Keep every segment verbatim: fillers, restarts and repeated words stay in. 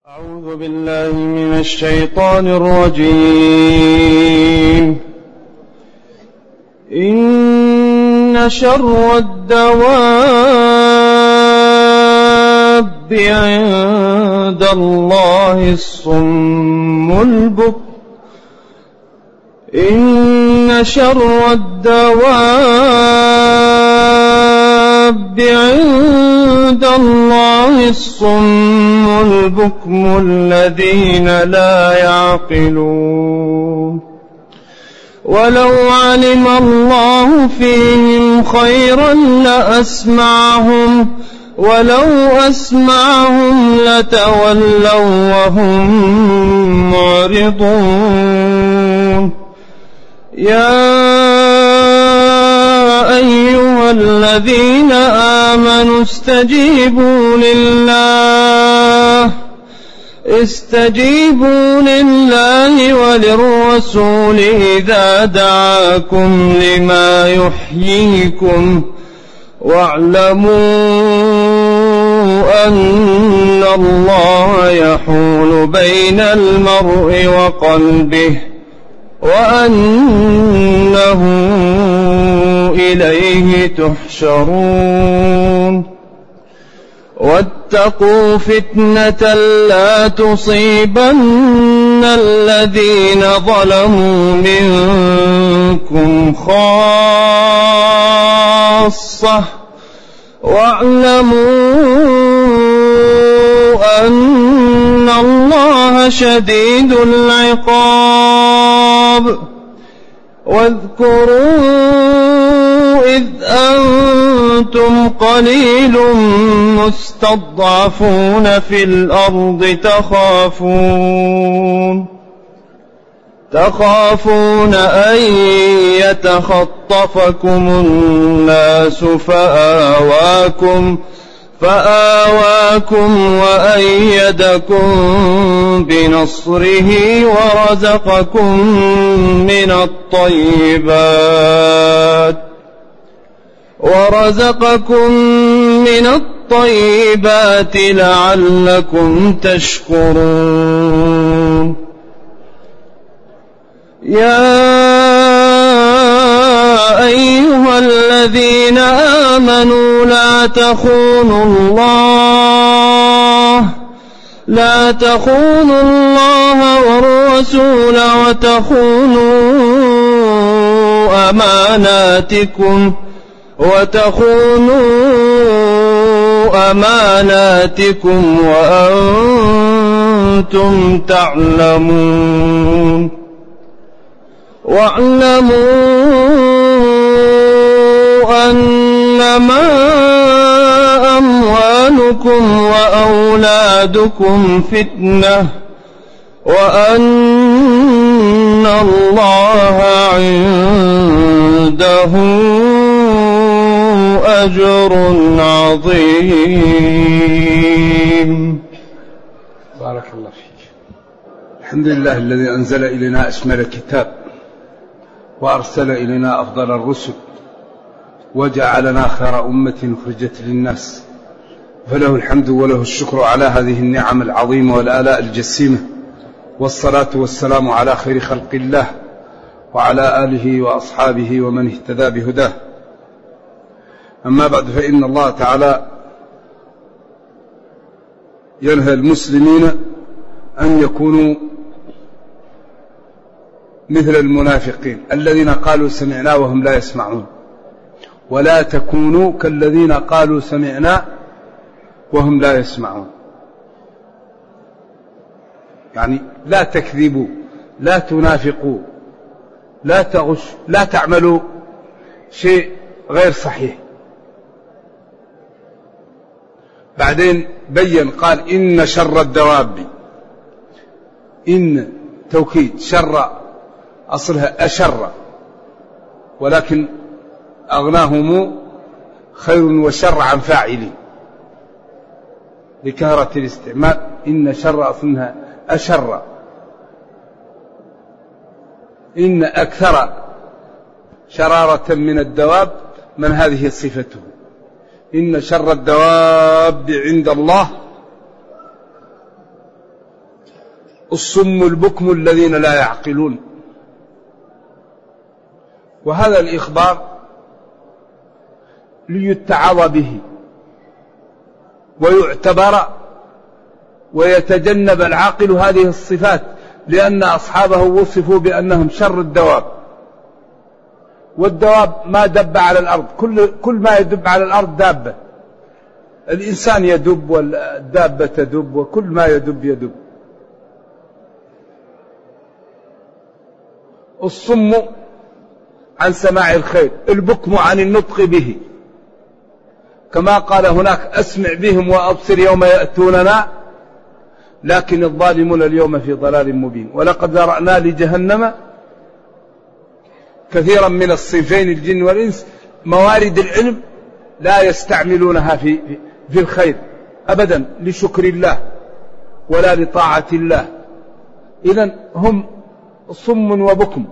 أعوذ بالله من الشيطان الرجيم. إن شر الدواب عند الله الصم البكم إن شر الدواب عند الله الصم البكم الذين لا يعقلون. ولو علم الله فيهم خيرا لأسمعهم ولو أسمعهم لتولوا وهم معرضون. يا أيها الذين آمنوا استجيبوا لله استجيبوا لله وللرسول إذا دعاكم لما يحييكم واعلموا أن الله يحول بين المرء وقلبه وأنه إليه تحشرون. واتقوا فتنة لا تصيبن الذين ظلموا منكم خاصة واعلموا أن الله شديد العقاب. واذكروا إذ أنتم قليل مستضعفون في الأرض تخافون تخافون أن يتخطفكم الناس فآواكم فآواكم وأيدكم بنصره ورزقكم من الطيبات ورزقكم من الطيبات لعلكم تشكرون. يا أيها الذين آمنوا لا تخونوا الله لا تخونوا الله والرسول وتخونوا أماناتكم وتخونوا أماناتكم وأنتم تعلمون. واعلموا أنما أموالكم وأولادكم فتنة وأن الله عنده أجر عظيم. بارك الله فيك. الحمد لله الذي أنزل إلينا أشمل الكتاب وأرسل إلينا أفضل الرسل وجعلنا خير أمة خرجت للناس، فله الحمد وله الشكر على هذه النعم العظيمة والآلاء الجسيمة، والصلاة والسلام على خير خلق الله وعلى آله وأصحابه ومن اهتدى بهداه. أما بعد، فإن الله تعالى ينهى المسلمين أن يكونوا مثل المنافقين الذين قالوا سمعنا وهم لا يسمعون، ولا تكونوا كالذين قالوا سمعنا وهم لا يسمعون. يعني لا تكذبوا، لا تنافقوا، لا تغش، لا تعملوا شيء غير صحيح. بعدين بين قال إن شر الدواب، إن توكيد، شر أصلها أشر، ولكن أغناهم خير وشر عن فاعل لكثرة الاستعمال. إن شر أصلها أشر، إن أكثر شرارة من الدواب من هذه صفته. إن شر الدواب عند الله الصم البكم الذين لا يعقلون. وهذا الإخبار ليتعظ به ويعتبر ويتجنب العاقل هذه الصفات، لأن أصحابه وصفوا بأنهم شر الدواب، والدواب ما دب على الأرض، كل, كل ما يدب على الأرض دابة، الإنسان يدب والدابة تدب وكل ما يدب يدب. الصم عن سماع الخير، البكم عن النطق به، كما قال هناك أسمع بهم وأبصر يوم يأتوننا لكن الظالمون اليوم في ضلال مبين. ولقد ذرأنا لجهنم كثيرا من الصنفين الجن والإنس، موارد العلم لا يستعملونها في, في الخير أبدا لشكر الله ولا لطاعة الله. إذن هم صم وبكم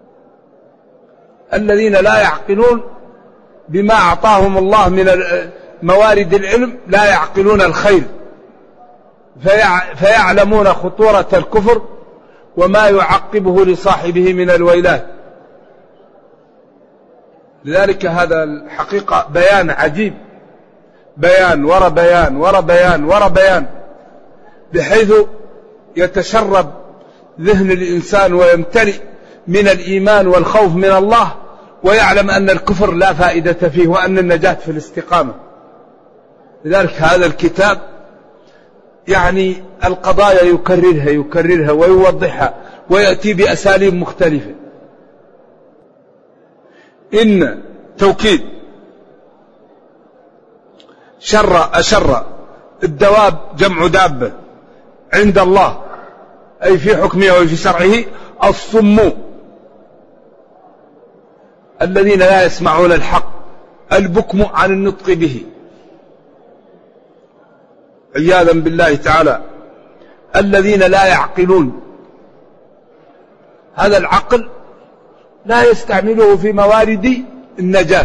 الذين لا يعقلون بما أعطاهم الله من موارد العلم، لا يعقلون الخير فيعلمون خطورة الكفر وما يعقبه لصاحبه من الويلات. لذلك هذا الحقيقة بيان عجيب، بيان ورا بيان ورا بيان ورا بيان، بحيث يتشرب ذهن الإنسان ويمتلئ من الإيمان والخوف من الله، ويعلم أن الكفر لا فائدة فيه وأن النجاة في الاستقامة. لذلك هذا الكتاب يعني القضايا يكررها يكررها ويوضحها ويأتي بأساليب مختلفة. إن توكيد شر أشر الدواب جمع دابة عند الله أي في حكمه وفي شرعه الصم الذين لا يسمعون الحق، البكم عن النطق به عياذا بالله تعالى، الذين لا يعقلون. هذا العقل لا يستعمله في موارد النجاة.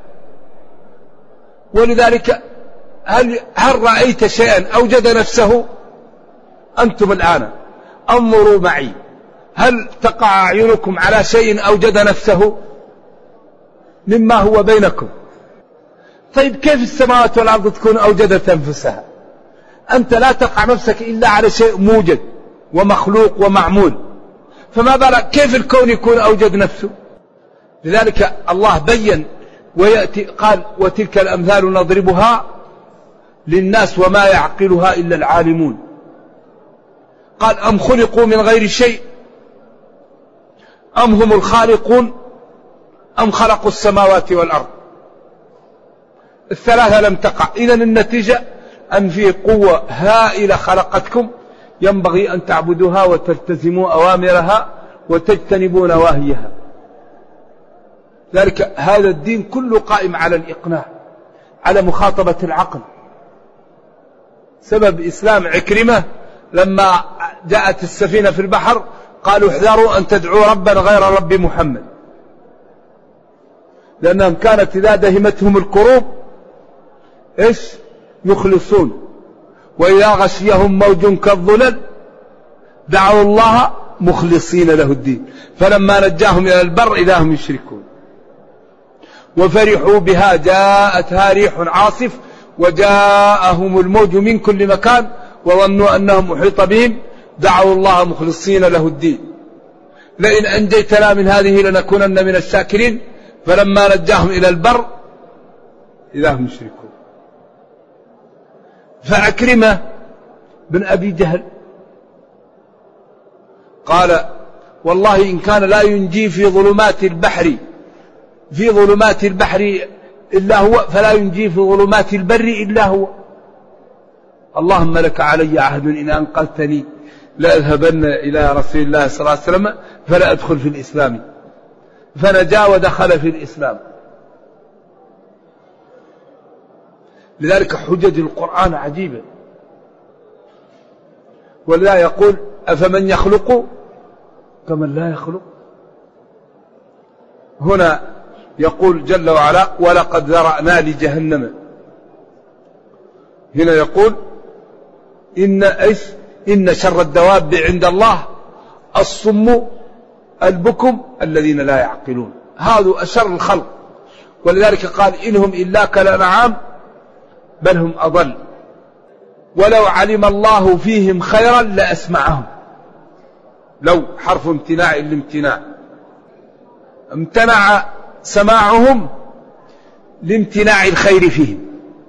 ولذلك هل, هل رأيت شيئا أوجد نفسه؟ أنتم الآن انظروا معي، هل تقع أعينكم على شيء أوجد نفسه مما هو بينكم؟ طيب كيف السماوات والأرض تكون أوجدت أنفسها؟ أنت لا تقع نفسك إلا على شيء موجد ومخلوق ومعمول، فما بالك كيف الكون يكون أوجد نفسه؟ لذلك الله بين ويأتي قال وتلك الأمثال نضربها للناس وما يعقلها إلا العالمون. قال أم خلقوا من غير شيء أم هم الخالقون أم خلقوا السماوات والأرض. الثلاثة لم تقع. إذن النتيجة أن في قوة هائلة خلقتكم ينبغي أن تعبدوها وتلتزموا أوامرها وتجتنبوا نواهيها. ذلك هذا الدين كله قائم على الإقناع، على مخاطبة العقل. سبب إسلام عكرمة لما جاءت السفينة في البحر قالوا احذروا أن تدعوا ربا غير رب محمد، لأنهم كانت إذا دهمتهم الكروب إيش يخلصون، وإذا غشيهم موج كالظلل دعوا الله مخلصين له الدين فلما نجاهم إلى البر إذا هم يشركون. وفرحوا بها جاءتها ريح عاصف وجاءهم الموج من كل مكان وظنوا أنهم أحيط بهم دعوا الله مخلصين له الدين لئن أنجيتنا من هذه لنكونن من الشاكرين فلما نجاهم إلى البر إذا هم يشركون. فعكرمة بن أبي جهل قال والله إن كان لا ينجي في ظلمات البحر في ظلمات البحر إلا هو فلا ينجي في ظلمات البر إلا هو. اللهم لك علي عهد إن أنقذتني لأذهبن إلى رسول الله صلى الله عليه وسلم فلا أدخل في الإسلام، فنجا ودخل في الإسلام. لذلك حجج القرآن عجيبة. ولا يقول أفمن يخلق كمن لا يخلق. هنا يقول جل وعلا ولقد ذرأنا لجهنم. هنا يقول إن إيش إن شر الدواب عند الله الصم البكم الذين لا يعقلون. هذا أشر الخلق، ولذلك قال إنهم إلا كالأنعام بل هم أضل. ولو علم الله فيهم خيرا لأسمعهم. لو حرف امتناع الامتناع، امتنع سماعهم لامتناع الخير فيهم.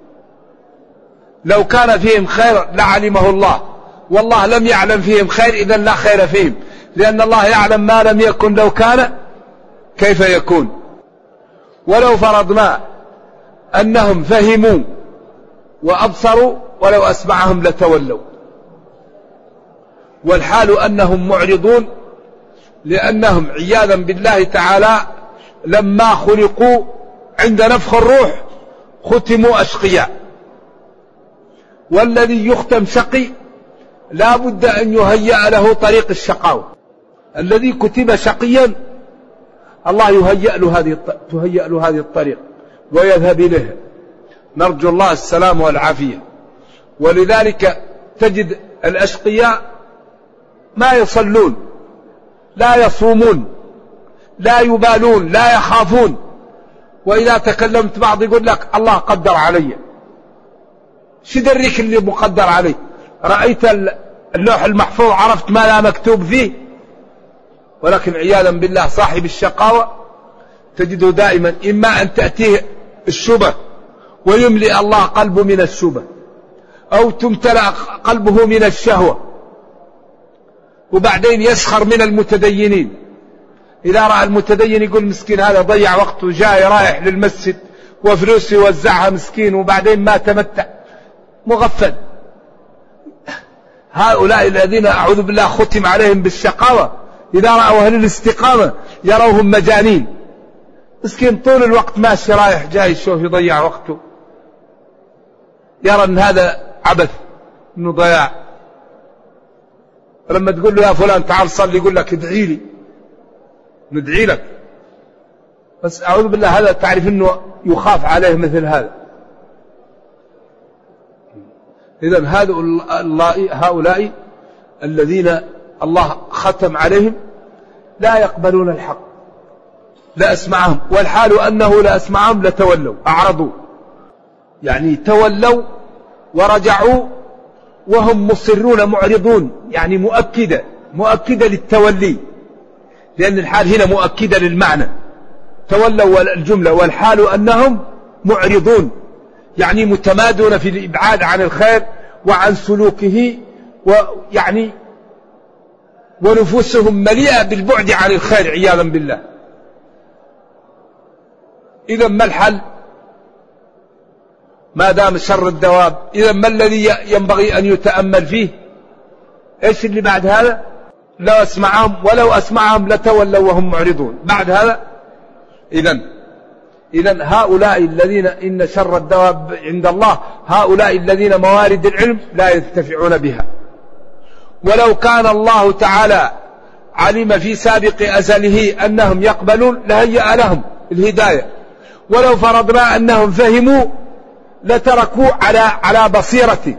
لو كان فيهم خير لعلمه الله، والله لم يعلم فيهم خير، إذن لا خير فيهم، لأن الله يعلم ما لم يكن لو كان كيف يكون. ولو فرضنا أنهم فهموا وأبصروا ولو أسمعهم لتولوا، والحال أنهم معرضون، لأنهم عياذا بالله تعالى لما خلقوا عند نفخ الروح ختموا أشقياء، والذي يختم شقي لا بد أن يهيأ له طريق الشقاوة. الذي كتب شقيا الله يهيأ له هذه تهيأ له هذه الطريق ويذهب إليها. نرجو الله السلام والعافية. ولذلك تجد الأشقياء ما يصلون، لا يصومون، لا يبالون، لا يخافون، وإذا تكلمت بعض يقول لك الله قدر علي. شدريك اللي مقدر عليه؟ رأيت اللوح المحفوظ عرفت ما لا مكتوب فيه؟ ولكن عياذا بالله صاحب الشقاوة تجده دائما إما أن تأتيه الشبه ويملئ الله قلبه من الشبه، أو تمتلأ قلبه من الشهوة، وبعدين يسخر من المتدينين. إذا رأى المتدين يقول مسكين هذا ضيع وقته، جاي رايح للمسجد وفلوس يوزعها مسكين وبعدين ما تمتع، مغفل. هؤلاء الذين أعوذ بالله ختم عليهم بالشقاوة إذا رأوا أهل الاستقامة يروهم مجانين. مسكين طول الوقت ماشي رايح جاي، شوف يضيع وقته، يرى أن هذا عبث، أنه ضياع. لما تقول له يا فلان تعال صلي يقول لك ادعي لي، ندعي لك، بس أعوذ بالله هذا تعرف أنه يخاف عليه مثل هذا. إذن هؤلاء الذين الله ختم عليهم لا يقبلون الحق، لا أسمعهم، والحال أنه لا أسمعهم لتولوا أعرضوا، يعني تولوا ورجعوا وهم مصرون معرضون، يعني مؤكدة مؤكدة للتولي، لأن الحال هنا مؤكدة للمعنى. تولوا الجملة، والحال أنهم معرضون، يعني متمادون في الإبعاد عن الخير وعن سلوكه، ويعني ونفوسهم مليئة بالبعد عن الخير عياذا بالله. إذا ما الحل؟ ما دام شر الدواب، إذا ما الذي ينبغي أن يتأمل فيه؟ إيش اللي بعد هذا؟ لو أسمعهم ولو أسمعهم لتولوا وهم معرضون. بعد هذا إذن إذن هؤلاء الذين إن شر الدواب عند الله هؤلاء الذين موارد العلم لا ينتفعون بها. ولو كان الله تعالى علم في سابق أزله أنهم يقبلون لهيأ لهم الهداية. ولو فرضنا أنهم فهموا لتركوا على على بصيرة،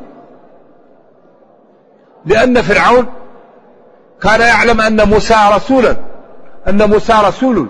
لأن فرعون كان يعلم أن موسى رسولا أن موسى رسول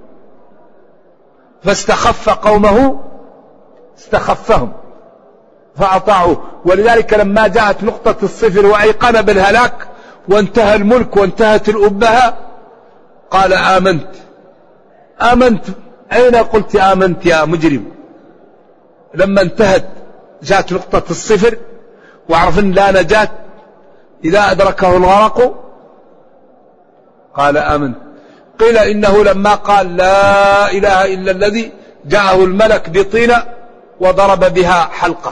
فاستخف قومه استخفهم فأطاعوه. ولذلك لما جاءت نقطة الصفر وأيقن بالهلاك وانتهى الملك وانتهت الأبهة قال آمنت. آمنت أين قلت آمنت يا مجرم؟ لما انتهت جاءت نقطة الصفر وعرف أن لا نجاة إذا أدركه الغرق قال آمنت. قيل إنه لما قال لا إله إلا الذي جاءه الملك بطينة وضرب بها حلقة،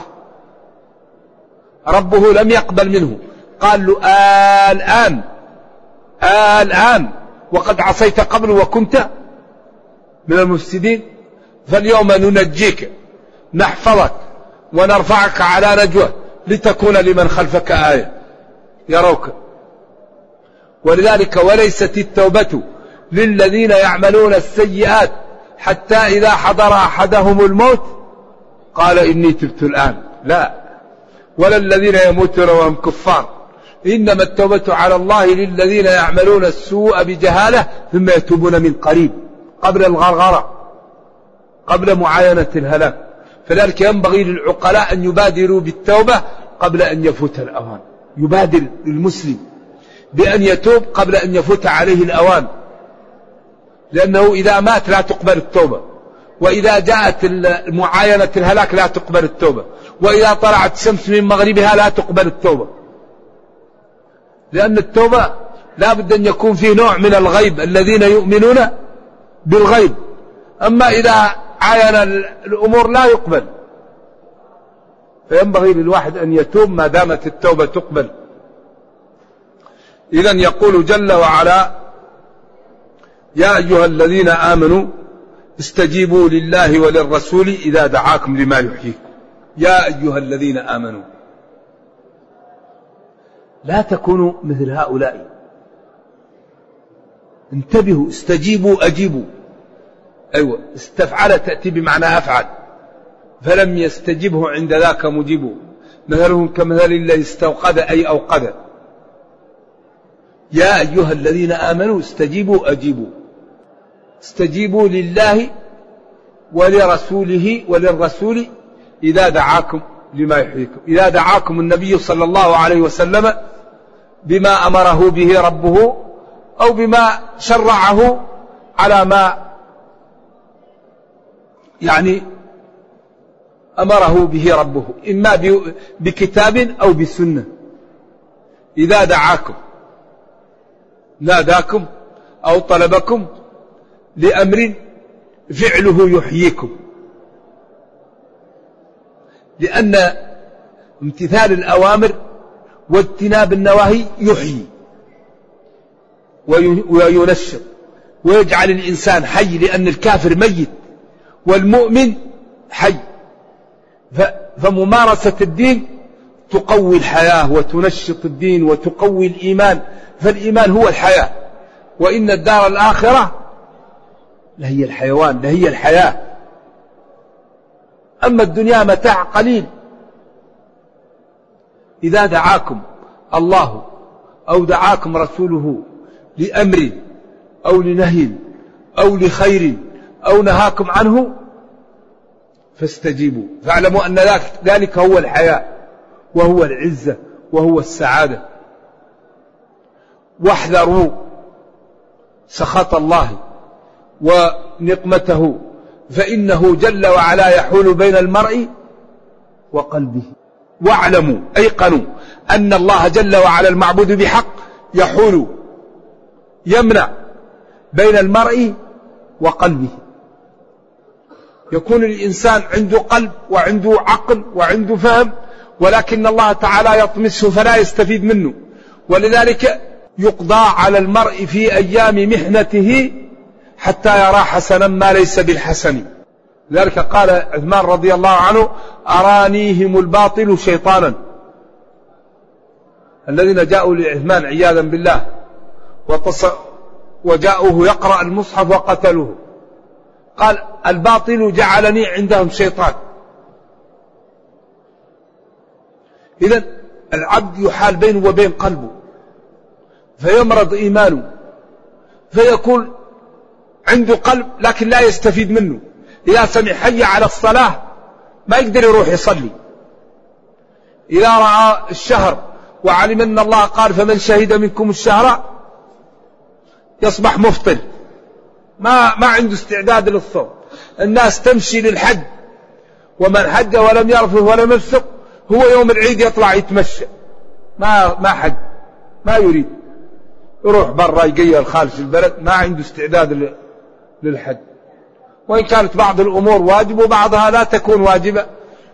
ربه لم يقبل منه، قال له آه الآن آه الآن وقد عصيت قبل وكنت من المفسدين، فاليوم ننجيك نحفظك ونرفعك على نجوة لتكون لمن خلفك آية يروك. ولذلك وليست التوبة للذين يعملون السيئات حتى إذا حضر أحدهم الموت قال إني تبت الآن، لا، ولا الذين يموتون وهم كفار إنما التوبة على الله للذين يعملون السوء بجهالة ثم يتوبون من قريب قبل الغرغرة، قبل معاينة الهلاك. فذلك ينبغي للعقلاء أن يبادروا بالتوبة قبل أن يفوت الأوان. يبادر المسلم بأن يتوب قبل أن يفوت عليه الأوان، لأنه إذا مات لا تقبل التوبة، وإذا جاءت معاينة الهلاك لا تقبل التوبة، وإذا طلعت الشمس من مغربها لا تقبل التوبة. لأن التوبة لا بد أن يكون فيه نوع من الغيب، الذين يؤمنون بالغيب. أما إذا عاين الأمور لا يقبل. فينبغي للواحد أن يتوب ما دامت التوبة تقبل. إذن يقول جل وعلا: يا أيها الذين آمنوا استجيبوا لله وللرسول إذا دعاكم لما يحييكم. يا أيها الذين آمنوا، لا تكونوا مثل هؤلاء. انتبهوا، استجيبوا أجيبوا. أيوة، استفعل تأتي بمعنى أفعل. فلم يستجبه عند ذاك مجيبه، مثلهم كمثل الذي استوقد أي أوقد. يا أيها الذين آمنوا استجيبوا أجيبوا. استجيبوا لله ولرسوله وللرسول إذا دعاكم لما يحييكم. إذا دعاكم النبي صلى الله عليه وسلم بما أمره به ربه أو بما شرعه على ما يعني أمره به ربه، إما بكتاب أو بسنة. إذا دعاكم ناداكم أو طلبكم لأمر فعله يحييكم، لأن امتثال الأوامر واجتناب النواهي يحيي وينشط ويجعل الإنسان حي، لأن الكافر ميت والمؤمن حي. فممارسة الدين تقوي الحياة وتنشط الدين وتقوي الإيمان، فالإيمان هو الحياة، وإن الدار الآخرة لهي الحيوان، لهي الحياة. أما الدنيا متاع قليل. إذا دعاكم الله أو دعاكم رسوله لأمر أو لنهي أو لخير أو نهاكم عنه فاستجيبوا، فاعلموا أن ذلك هو الحياة وهو العزة وهو السعادة. واحذروا سخط الله ونقمته، فإنه جل وعلا يحول بين المرء وقلبه. واعلموا أيقنوا أن الله جل وعلا المعبود بحق يحول يمنع بين المرء وقلبه. يكون الإنسان عنده قلب وعنده عقل وعنده فهم، ولكن الله تعالى يطمسه فلا يستفيد منه، ولذلك يقضى على المرء في أيام محنته حتى يرى حسنا ما ليس بالحسن. لذلك قال عثمان رضي الله عنه: أرانيهم الباطل شيطانا. الذين جاءوا لعثمان عياذا بالله وجاءوه يقرأ المصحف وقتلوه، قال: الباطل جعلني عندهم شيطان. إذن العبد يحال بينه وبين قلبه فيمرض إيمانه، فيكون عنده قلب لكن لا يستفيد منه. إذا سمع حي على الصلاة ما يقدر يروح يصلي. إذا رأى الشهر وعلم أن الله قال: فمن شهد منكم الشهر، يصبح مفطر، ما ما عنده استعداد للصوم. الناس تمشي للحج، ومن حج ولم يرفث ولم يفسق هو يوم العيد يطلع يتمشى، ما ما حج، ما يريد، يروح برا يقيل خارج البلد، ما عنده استعداد للحج. وإن كانت بعض الأمور واجب وبعضها لا تكون واجبة،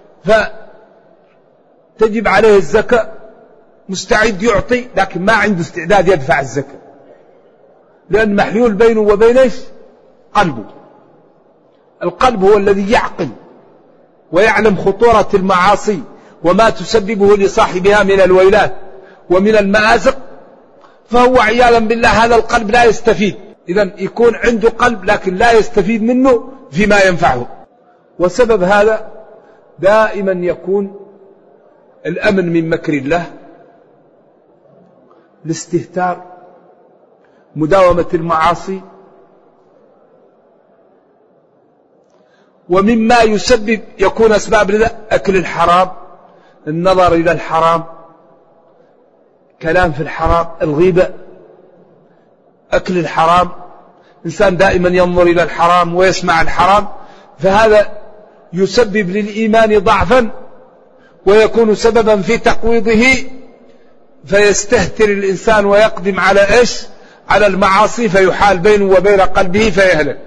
فتجب عليه الزكاة، مستعد يعطي لكن ما عنده استعداد يدفع الزكاة، لأن محلول بينه وبين إيش؟ قلبه. القلب هو الذي يعقل ويعلم خطورة المعاصي وما تسببه لصاحبها من الويلات ومن المآزق، فهو عياذا بالله هذا القلب لا يستفيد. إذن يكون عنده قلب لكن لا يستفيد منه فيما ينفعه. وسبب هذا دائما يكون الأمن من مكر الله الاستهتار، مداومة المعاصي. ومما يسبب يكون أسباب لذا أكل الحرام، النظر إلى الحرام، كلام في الحرام، الغيبة، أكل الحرام، إنسان دائما ينظر إلى الحرام ويسمع الحرام، فهذا يسبب للإيمان ضعفا ويكون سببا في تقويضه، فيستهتر الإنسان ويقدم على إيش؟ على المعاصي، فيحال بينه وبين قلبه فيهلك.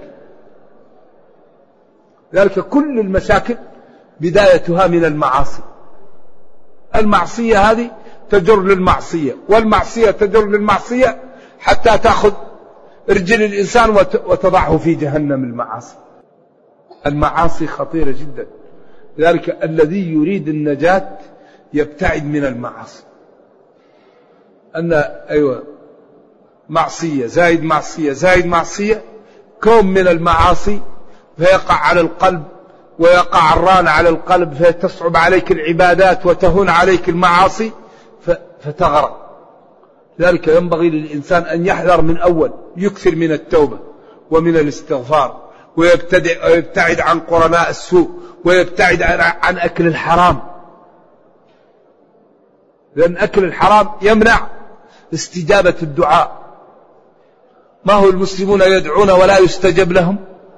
ذلك كل المشاكل بدايتها من المعاصي. المعصية هذه تجر للمعصية، والمعصية تجر للمعصية حتى تأخذ رجل الإنسان وتضعه في جهنم. المعاصي المعاصي خطيرة جدا، لذلك الذي يريد النجاة يبتعد من المعاصي. أن أيوة معصية زايد معصية زايد معصية، كوم من المعاصي، فيقع على القلب ويقع الران على القلب، فتصعب عليك العبادات وتهون عليك المعاصي فتغرق. لذلك ينبغي للإنسان أن يحذر من أول، يكثر من التوبة ومن الاستغفار، ويبتعد عن قرناء السوء، ويبتعد عن أكل الحرام، لأن أكل الحرام يمنع استجابة الدعاء. ما هو المسلمون يدعون ولا يستجب لهم؟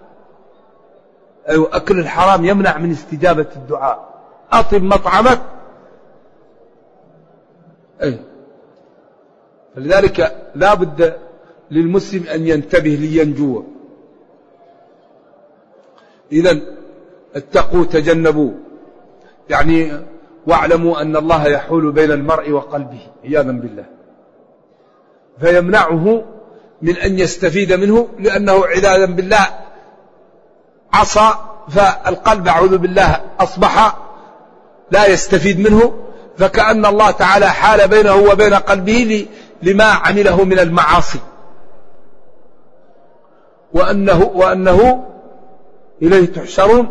أيوة، أكل الحرام يمنع من استجابة الدعاء. أطب مطعمك. أيوة. فلذلك لا بد للمسلم أن ينتبه لينجو. إذن اتقوا تجنبوا، يعني واعلموا أن الله يحول بين المرء وقلبه عياذا بالله، فيمنعه من أن يستفيد منه، لأنه عياذا بالله عصى، فالقلب أعوذ بالله أصبح لا يستفيد منه، فكأن الله تعالى حال بينه وبين قلبه لما عمله من المعاصي، وأنه, وأنه إليه تحشرون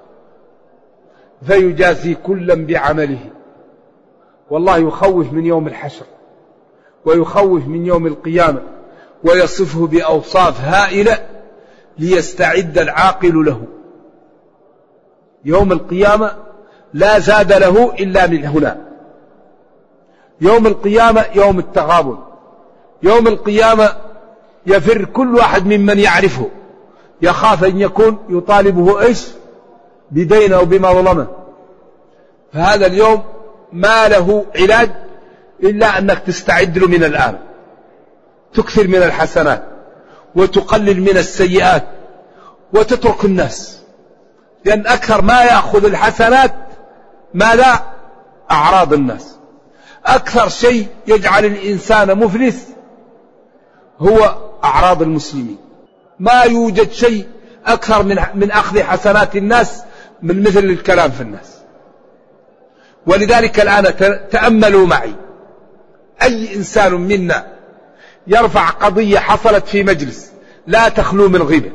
فيجازي كلا بعمله. والله يخوف من يوم الحشر، ويخوف من يوم القيامة، ويصفه بأوصاف هائلة ليستعد العاقل له. يوم القيامة لا زاد له إلا من هنا. يوم القيامة يوم التغابن، يوم القيامة يفر كل واحد ممن يعرفه، يخاف أن يكون يطالبه إيش؟ بدين أو بمظلمة. فهذا اليوم ما له علاج إلا أنك تستعد له من الآن، تكثر من الحسنات وتقلل من السيئات وتترك الناس، لأن أكثر ما يأخذ الحسنات ماذا؟ أعراض الناس. أكثر شيء يجعل الإنسان مفلس هو أعراض المسلمين. ما يوجد شيء أكثر من من أخذ حسنات الناس من مثل الكلام في الناس. ولذلك الآن تأملوا معي، أي إنسان منا يرفع قضية حصلت في مجلس لا تخلو من غيبة.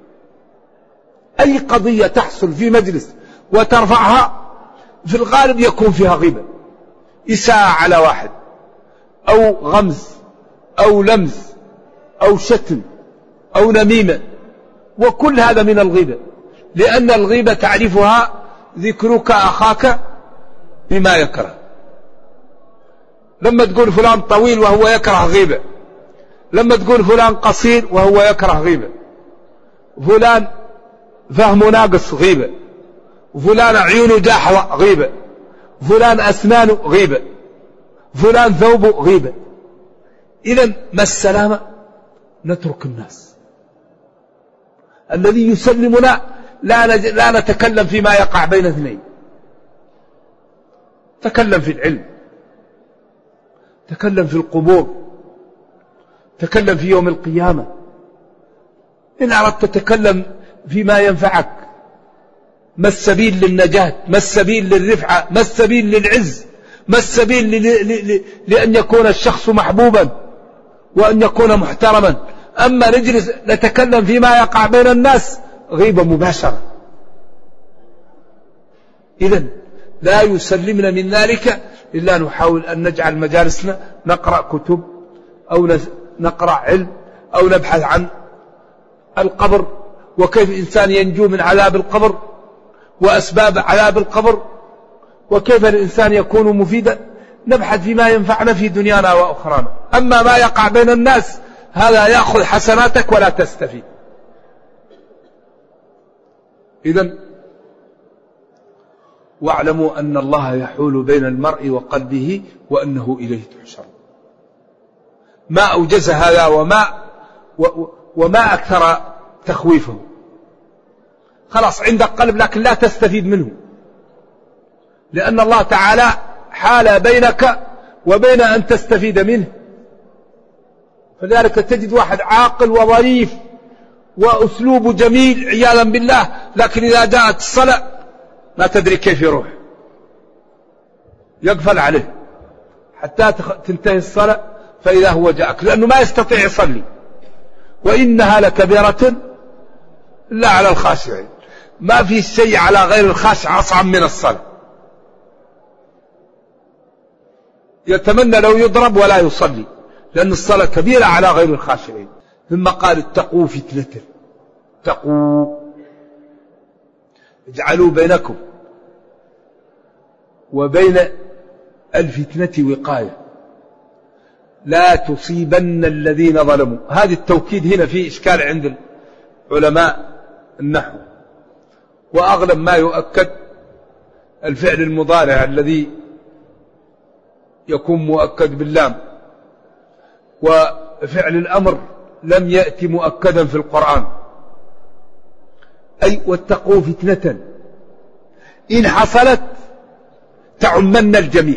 أي قضية تحصل في مجلس وترفعها في الغالب يكون فيها غيبة، إساءة على واحد، أو غمز، أو لمز، أو شتم، أو نميمة، وكل هذا من الغيبة، لأن الغيبة تعرفها ذكرك أخاك بما يكره. لما تقول فلان طويل وهو يكره غيبة، لما تقول فلان قصير وهو يكره غيبة، فلان فهمه ناقص غيبة، فلان عيونه جاحظة غيبة، فلان أسنانه غيبة، فلان ثوبه غيبة. إذن ما السلامة؟ نترك الناس. الذي يسلمنا لا, لا نتكلم فيما يقع بين اثنين، تكلم في العلم، تكلم في القبور، تكلم في يوم القيامة. إن أردت تتكلم فيما ينفعك. ما السبيل للنجاة؟ ما السبيل للرفعة؟ ما السبيل للعز؟ ما السبيل ل... ل... ل... لأن يكون الشخص محبوبا وأن يكون محترما؟ أما نجلس نتكلم فيما يقع بين الناس غيبة مباشرة. إذن لا يسلمنا من ذلك إلا نحاول أن نجعل مجالسنا نقرأ كتب، أو نقرأ علم أو نبحث عن القبر وكيف الإنسان ينجو من عذاب القبر وأسباب عذاب القبر وكيف الإنسان يكون مفيدا، نبحث فيما ينفعنا في دنيانا وأخرانا. أما ما يقع بين الناس هذا يأخذ حسناتك ولا تستفيد. إذن واعلموا أن الله يحول بين المرء وقلبه وأنه إليه تحشر. ما أوجز هذا وما, وما أكثر تخويفه. خلاص عندك قلب لكن لا تستفيد منه، لأن الله تعالى حال بينك وبين أن تستفيد منه. فلذلك تجد واحد عاقل وظريف وأسلوبه جميل عياذا بالله، لكن إذا جاءت الصلاة ما تدري كيف يروح، يقفل عليه حتى تنتهي الصلاة فإذا هو جاءك، لأنه ما يستطيع يصلي. وإنها لكبيرة إلا على الخاشعين. ما في شيء على غير الخاشع أصعب من الصلاة. يتمنى لو يضرب ولا يصلي، لأن الصلاة كبيرة على غير الخاشعين. ثم قال اتقوا فتنة، اتقوا اجعلوا بينكم وبين الفتنة وقاية لا تصيبن الذين ظلموا. هذا التوكيد هنا فيه إشكال عند علماء النحو، وأغلب ما يؤكد الفعل المضارع الذي يكون مؤكد باللام، وفعل الأمر لم يأتي مؤكدا في القرآن. أي واتقوا فتنة إن حصلت تعمن الجميع.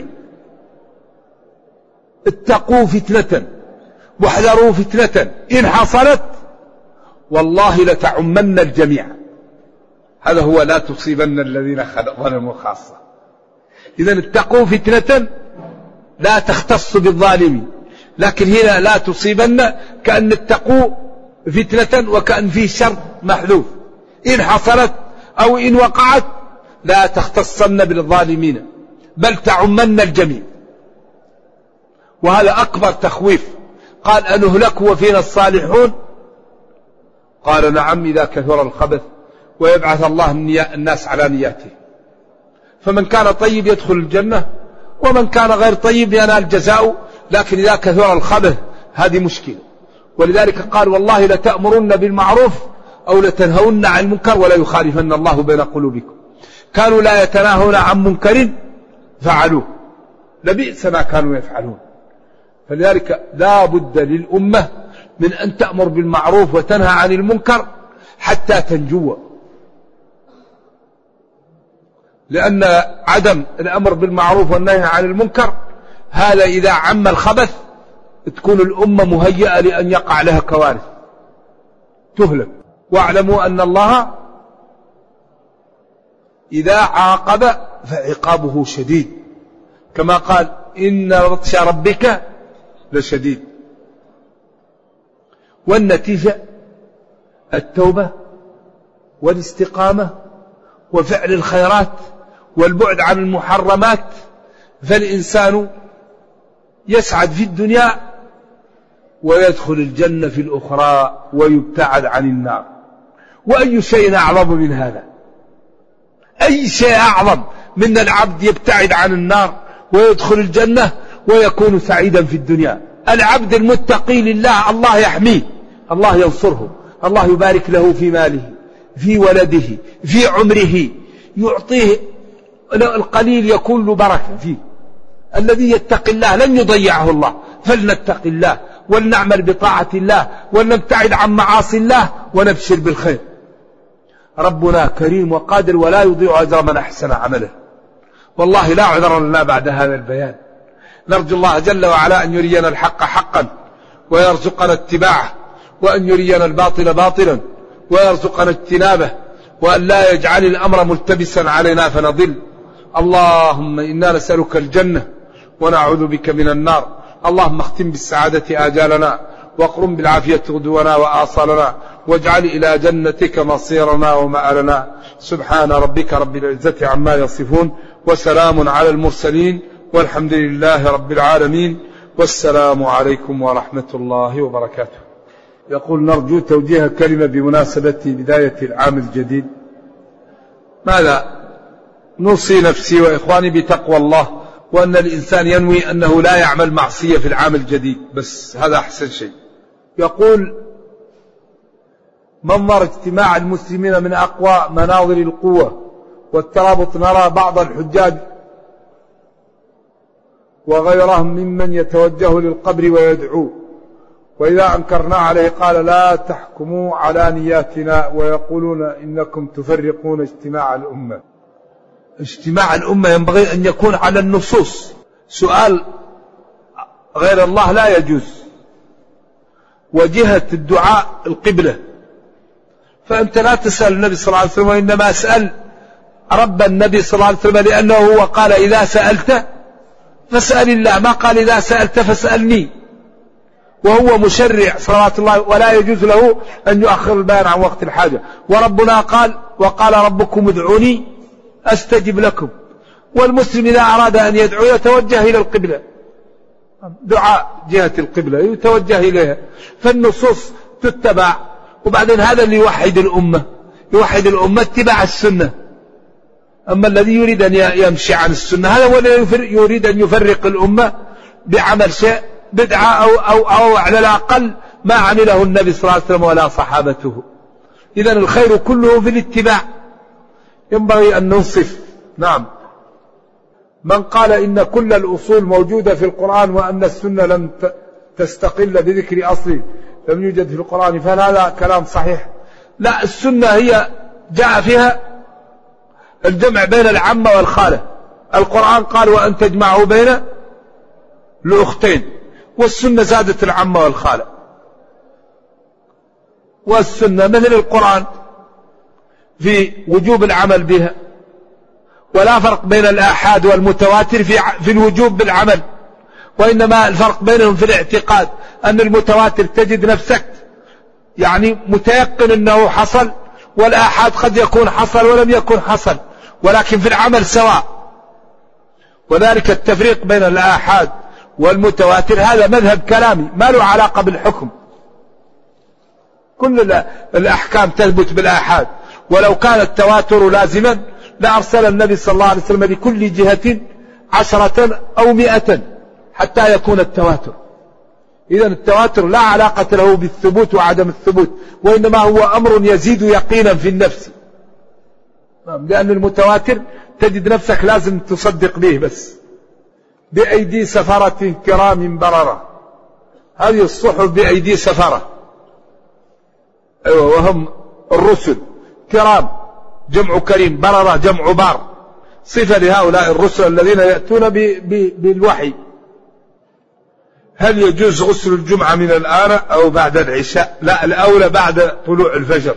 اتقوا فتنة واحذروا فتنة إن حصلت والله لتعمن الجميع. هذا هو لا تصيبن الذين ظلموا خاصة. إذن اتقوا فتنة لا تختص بالظالمين، لكن هنا لا تصيبن كأن اتقوا فتنة وكأن فيه شر محذوف. إن حصلت أو إن وقعت لا تختصن بالظالمين بل تعمن الجميع. وهذا أكبر تخويف. قال أنهلك وفينا الصالحون؟ قال نعم إذا كثر الخبث ويبعث الله الناس على نياته. فمن كان طيب يدخل الجنة ومن كان غير طيب ينال جزاؤه، لكن إذا كثر الخبث هذه مشكلة. ولذلك قال والله لتأمرن بالمعروف أو لتنهون عن المنكر ولا يخالفن الله بين قلوبكم. كانوا لا يتناهون عن منكر فعلوه لبئس ما كانوا يفعلون. فلذلك لا بد للأمة من أن تأمر بالمعروف وتنهى عن المنكر حتى تنجو، لأن عدم الأمر بالمعروف والنهي عن المنكر هذا إذا عم الخبث تكون الأمة مهيئة لأن يقع لها كوارث تهلك. واعلموا أن الله إذا عاقب فعقابه شديد، كما قال إن بطش ربك لشديد. والنتيجة التوبة والاستقامة وفعل الخيرات والبعد عن المحرمات. فالإنسان يسعد في الدنيا ويدخل الجنة في الأخرى ويبتعد عن النار. وأي شيء أعظم من هذا؟ أي شيء أعظم من العبد يبتعد عن النار ويدخل الجنة ويكون سعيدا في الدنيا؟ العبد المتقي لله الله يحميه، الله ينصره، الله يبارك له في ماله، في ولده، في عمره، يعطيه القليل يكون له بركة فيه. الذي يتقي الله لن يضيعه الله. فلنتق الله ولنعمل بطاعة الله ولنبتعد عن معاصي الله ونبشر بالخير. ربنا كريم وقادر ولا يضيع أجر من أحسن عمله. والله لا عذر لنا بعد هذا البيان. نرجو الله جل وعلا أن يرينا الحق حقا ويرزقنا اتباعه، وأن يرينا الباطل باطلا ويرزقنا اجتنابه، وأن لا يجعل الأمر ملتبسا علينا فنضل. اللهم إنا نسألك الجنة ونعوذ بك من النار. اللهم اختم بالسعادة آجالنا واقرم بالعافية غدونا وآصالنا، واجعل إلى جنتك مصيرنا ومآلنا. سبحان ربك رب العزة عما يصفون، وسلام على المرسلين، والحمد لله رب العالمين. والسلام عليكم ورحمة الله وبركاته. يقول نرجو توجيه كلمة بمناسبة بداية العام الجديد. ماذا؟ نوصي نفسي وإخواني بتقوى الله، وأن الإنسان ينوي أنه لا يعمل معصية في العام الجديد، بس هذا أحسن شيء. يقول منظر اجتماع المسلمين من أقوى مناظر القوة والترابط، نرى بعض الحجاج وغيرهم ممن يتوجه للقبر ويدعو، وإذا أنكرنا عليه قال لا تحكموا على نياتنا، ويقولون إنكم تفرقون اجتماع الأمة. اجتماع الأمة ينبغي أن يكون على النصوص، سؤال غير الله لا يجوز، وجهة الدعاء القبلة، فأنت لا تسأل النبي صلى الله عليه وسلم، وإنما أسأل رب النبي صلى الله عليه وسلم، لأنه هو قال إذا سألت فاسأل الله، ما قال إذا سألت فاسألني، وهو مشرع صلوات الله، ولا يجوز له أن يؤخر البيان عن وقت الحاجة. وربنا قال وقال ربكم ادعوني أستجب لكم، والمسلم إذا أراد أن يدعو يتوجه إلى القبلة، دعاء جهة القبلة يتوجه إليها، فالنصوص تتبع. وبعدين هذا اللي يوحد الأمة، يوحد الأمة اتباع السنة. أما الذي يريد أن يمشي عن السنة هذا هو الذي يريد أن يفرق الأمة بعمل شيء بدعة أو, أو, أو على الأقل ما عمله النبي صلى الله عليه وسلم ولا صحابته. إذن الخير كله في الاتباع، ينبغي أن ننصف. نعم. من قال إن كل الأصول موجودة في القرآن وأن السنة لم تستقل بذكر أصل لم يوجد في القرآن، فهل هذا كلام صحيح؟ لا، السنة هي جاء فيها الجمع بين العمة والخالة. القرآن قال وأن تجمعوا بين الأختين، والسنة زادت العمة والخالة. والسنة مثل القرآن في وجوب العمل بها، ولا فرق بين الآحاد والمتواتر في في الوجوب بالعمل، وإنما الفرق بينهم في الاعتقاد، أن المتواتر تجد نفسك يعني متيقن أنه حصل، والآحاد قد يكون حصل ولم يكن حصل، ولكن في العمل سواء. وذلك التفريق بين الآحاد والمتواتر هذا مذهب كلامي ما له علاقة بالحكم. كل الأحكام تثبت بالآحاد، ولو كان التواتر لازما لأرسل النبي صلى الله عليه وسلم لكل جهة عشرة أو مئة حتى يكون التواتر. إذن التواتر لا علاقة له بالثبوت وعدم الثبوت، وإنما هو أمر يزيد يقينا في النفس، لأن المتواتر تجد نفسك لازم تصدق به بس. بأيدي سفرة كرام بررة، هذه الصحف بأيدي سفرة، أيوة، وهم الرسل كرام جمع كريم، بررة جمع بار، صفة لهؤلاء الرسل الذين يأتون بالوحي. هل يجوز غسل الجمعة من الآن أو بعد العشاء؟ لا، الأولى بعد طلوع الفجر،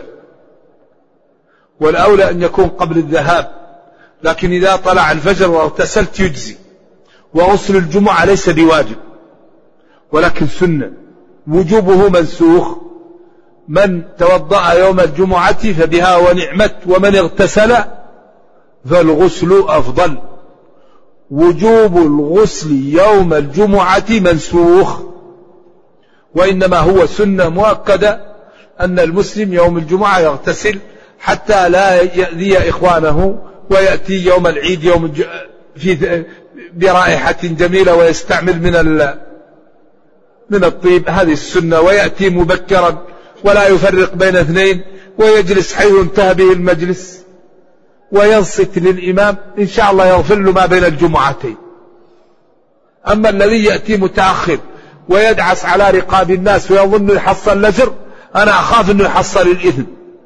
والأولى أن يكون قبل الذهاب، لكن إذا طلع الفجر واغتسلت يجزي. وغسل الجمعة ليس بواجب ولكن سنة، وجوبه منسوخ. من توضأ يوم الجمعة فبها ونعمت، ومن اغتسل فالغسل أفضل. وجوب الغسل يوم الجمعة منسوخ، وإنما هو سنة مؤكدة أن المسلم يوم الجمعة يغتسل حتى لا يأذي إخوانه، ويأتي يوم العيد يوم الج... في برائحة جميلة ويستعمل من ال... من الطيب، هذه السنة. ويأتي مبكرا ولا يفرق بين اثنين، ويجلس حيث انتهى به المجلس، وينصت للإمام، إن شاء الله يغفر له ما بين الجمعتين. أما الذي يأتي متأخر ويدعس على رقاب الناس ويظن يحصل الأجر، أنا أخاف أنه يحصل الإثم.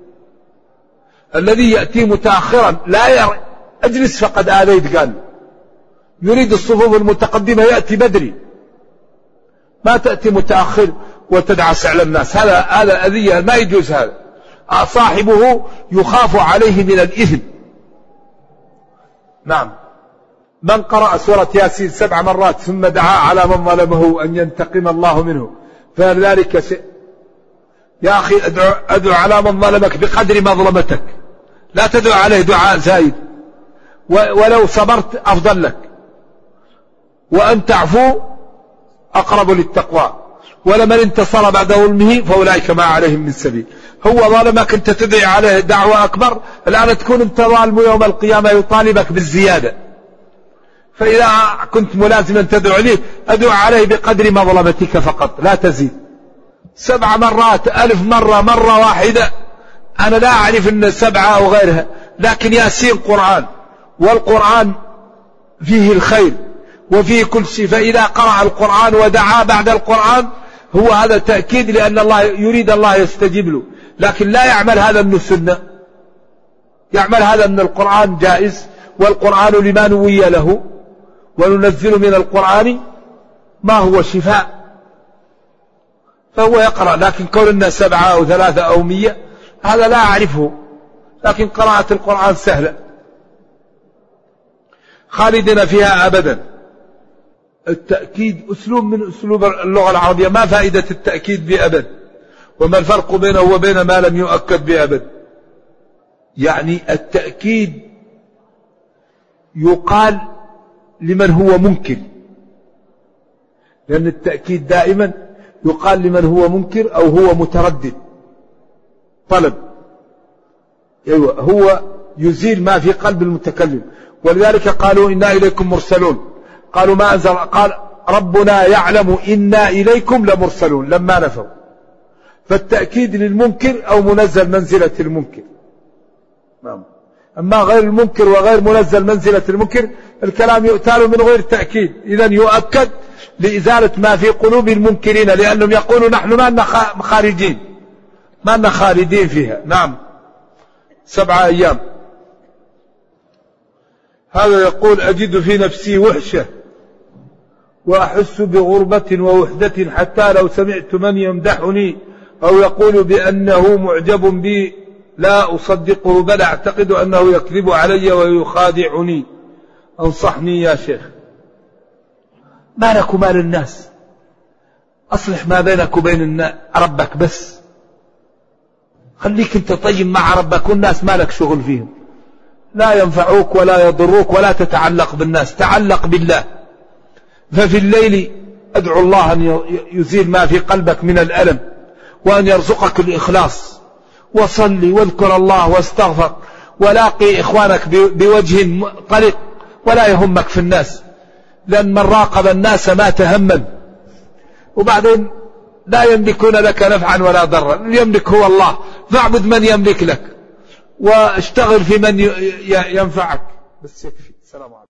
الذي يأتي متأخرا لا يرى أجلس فقد آذيت، قال يريد الصفوف المتقدمة يأتي بدري، ما تأتي متأخر وتدعس على الناس، هذا هذا أذية، ما يجوز هذا. صاحبه يخاف عليه من الإثم. نعم. من قرأ سورة ياسين سبع مرات ثم دعا على من ظلمه أن ينتقم الله منه فذلك شيء. يا أخي أدعو, أدعو على من ظلمك بقدر مظلمتك، لا تدعو عليه دعاء زايد، ولو صبرت أفضل لك، وأن تعفو أقرب للتقوى، ولمن انتصر بعد ظلمه فأولئك ما عليهم من سبيل. هو ظلمك أنت تدعي عليه دعوة أكبر، الآن تكون انت ظالم يوم القيامة يطالبك بالزيادة. فإذا كنت ملازما تدعو عليه أدعو عليه بقدر مظلمتك فقط لا تزيد. سبع مرات ألف مرة مرة واحدة أنا لا أعرف أن سبعة أو غيرها، لكن ياسين قرآن، والقرآن فيه الخير وفيه كل شيء. فإذا قرأ القرآن ودعا بعد القرآن هو هذا تأكيد، لأن الله يريد الله يستجيب له. لكن لا يعمل هذا من السنة، يعمل هذا من القرآن جائز، والقرآن لما نوي له، وننزل من القرآن ما هو شفاء. فهو يقرأ، لكن كون الناس سبعة أو ثلاثة أو مية هذا لا أعرفه، لكن قراءة القرآن سهلة خالدين فيها أبدا. التأكيد أسلوب من أسلوب اللغة العربية. ما فائدة التأكيد بأبد؟ وما الفرق بينه وبين ما لم يؤكد بأبد؟ يعني التأكيد يقال لمن هو منكر، لأن التأكيد دائما يقال لمن هو منكر أو هو متردد طلب، أيوة هو يزيل ما في قلب المتكلم. ولذلك قالوا إنا إليكم مرسلون، قالوا ما أنزل، قال ربنا يعلم إنا إليكم لمرسلون لما نفوا. فالتأكيد للمنكر أو منزل منزلة المنكر. أما غير المنكر وغير منزل منزلة المنكر الكلام يؤتال من غير تأكيد. إذن يؤكد لإزالة ما في قلوب المنكرين، لأنهم يقولون نحن ما لنا خارجين، ما لنا خالدين فيها. نعم سبعة أيام. هذا يقول أجد في نفسي وحشة وأحس بغربة ووحدة، حتى لو سمعت من يمدحني أو يقول بأنه معجب بي لا أصدقه، بل أعتقد أنه يكذب علي ويخادعني. أنصحني يا شيخ. ما لك ومال الناس، أصلح ما بينك وبين ربك بس، خليك أنت طيب مع ربك، والناس ما لك شغل فيهم، لا ينفعوك ولا يضروك، ولا تتعلق بالناس، تعلق بالله. ففي الليل أدعو الله أن يزيل ما في قلبك من الألم، وأن يرزقك الإخلاص، وصلي واذكر الله واستغفر، ولاقي إخوانك بوجه طلق، ولا يهمك في الناس، لأن من راقب الناس ما تهمل. وبعدين لا يملكون لك نفعا ولا ضرا، يملك هو الله، فاعبد من يملك لك واشتغل في من ينفعك. بس يكفي. السلام عليكم.